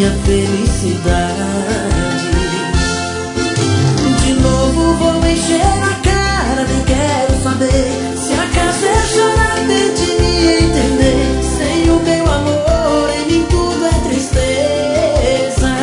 minha felicidade. De novo vou encher a cara, nem quero saber se acaso é chorar, tente me entender. Sem o meu amor em mim tudo é tristeza.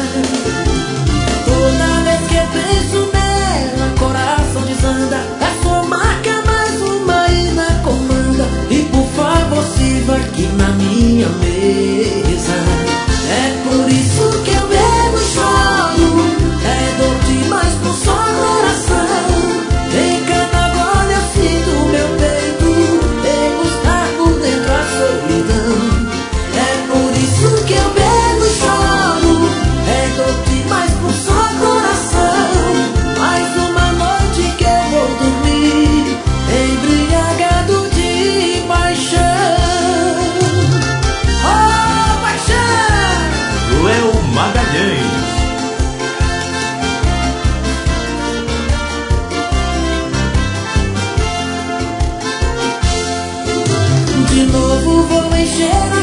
Toda vez que eu penso nela, coração desanda. A sua marca mais uma e na comanda. E por favor sirva aqui na minha mesa. É por isso que eu bebo e choro. É dor demais pro só coração. Em cada gole eu sinto meu peito degustar por dentro a solidão. É por isso que eu bebo e choro. É dor demais pro só coração. Mais uma noite que eu vou dormir embriagado de paixão. Oh, paixão! Léo Magalhães. De novo vou encher